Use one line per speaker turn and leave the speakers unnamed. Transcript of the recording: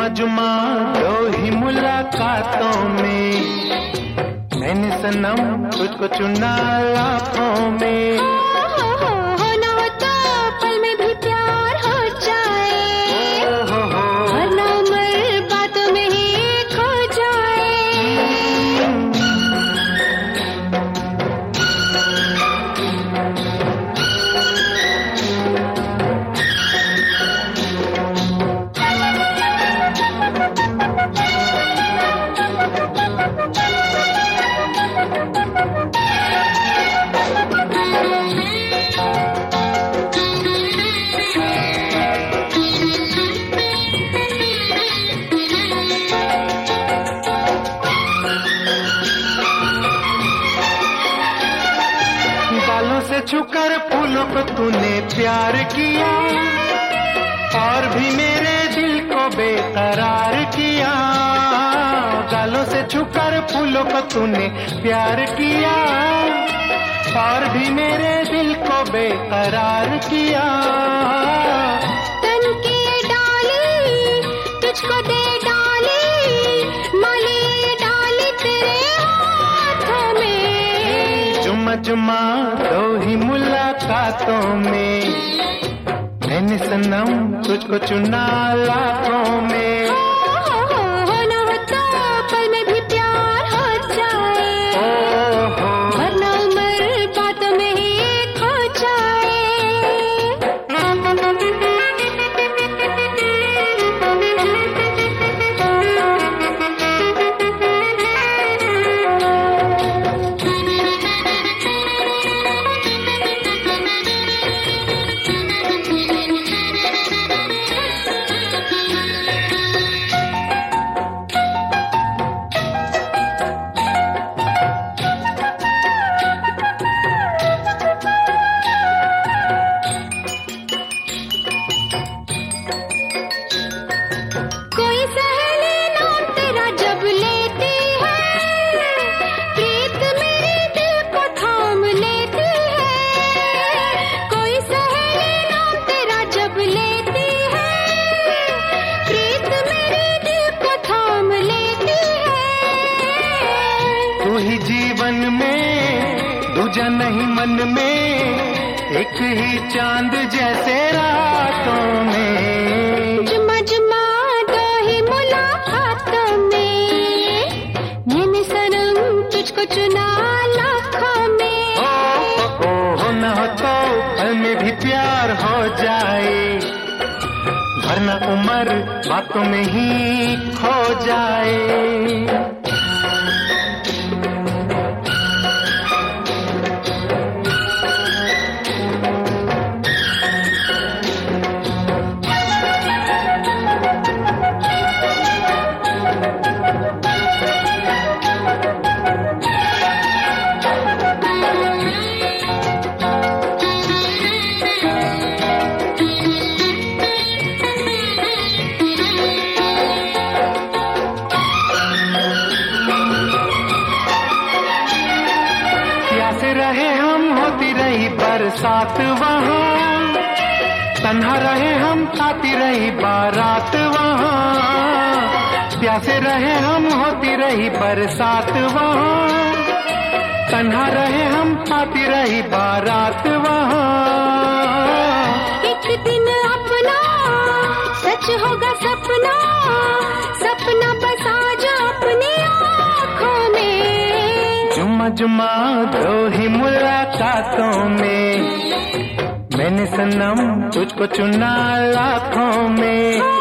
जुमा दो ही मुलाकातों में मैंने सनम तुझको चुना लाखों में।
होना हो तो पल में भी प्यार हो जाए, वरना उम्र बातों में ही खो जाए।
से छूकर फूलों को तूने प्यार किया और भी मेरे दिल को बेकरार किया। गालों से छूकर फूलों को तूने प्यार किया और भी मेरे दिल को बेकरार किया।
तन की डाली तुझको दे डाली, माली डाली तेरे हाथों में।
जुमा जुमा दो ही मुलाकातों में मैंने सनम तुझको चुना लाखों में।
होना हो तो पल में भी प्यार हो जाए, वरना उम्र बातों में ही खो जाए।
जीवन में दूजा नहीं मन में एक ही चांद जैसे रातों में।
जुमा जुमा दो ही मुलाकातों में मैंने सनम तुझको चुना लाखों में।
हो न हो तो पल में भी प्यार हो जाए, वरना उम्र बातों में ही खो जाए। प्यासे रहे हम होती रही बरसात वहाँ, तन्हा रहे हम आती रही बारात वहाँ। प्यासे रहे हम होती रही बरसात वहाँ, तन्हा रहे हम आती रही बारात वहाँ।
एक दिन अपना सच होगा सपना, सपना बसा जो अपनी आँखों में।
जुमा जुमा दो ही मुलाकातों में मैंने सनम तुझको चुना लाखों में।